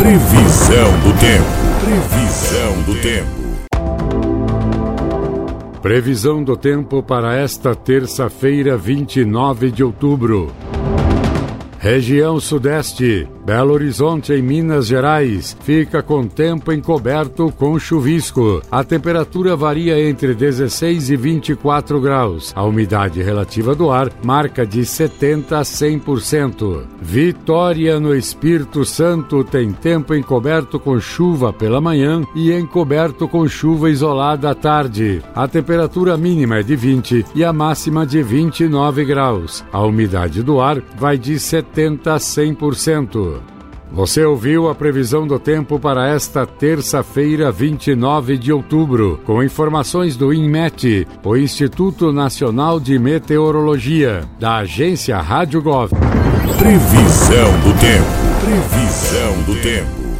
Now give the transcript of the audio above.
Previsão do tempo. Previsão do tempo. Previsão do tempo para esta terça-feira, 29 de outubro. Região Sudeste, Belo Horizonte, em Minas Gerais, fica com tempo encoberto com chuvisco. A temperatura varia entre 16 e 24 graus. A umidade relativa do ar marca de 70% a 100%. Vitória, no Espírito Santo, tem tempo encoberto com chuva pela manhã e encoberto com chuva isolada à tarde. A temperatura mínima é de 20 e a máxima de 29 graus. A umidade do ar vai de 70% a 100%. Você ouviu a previsão do tempo para esta terça-feira, 29 de outubro, com informações do INMET, o Instituto Nacional de Meteorologia, da agência Rádio Gov. Previsão do tempo. Previsão do tempo.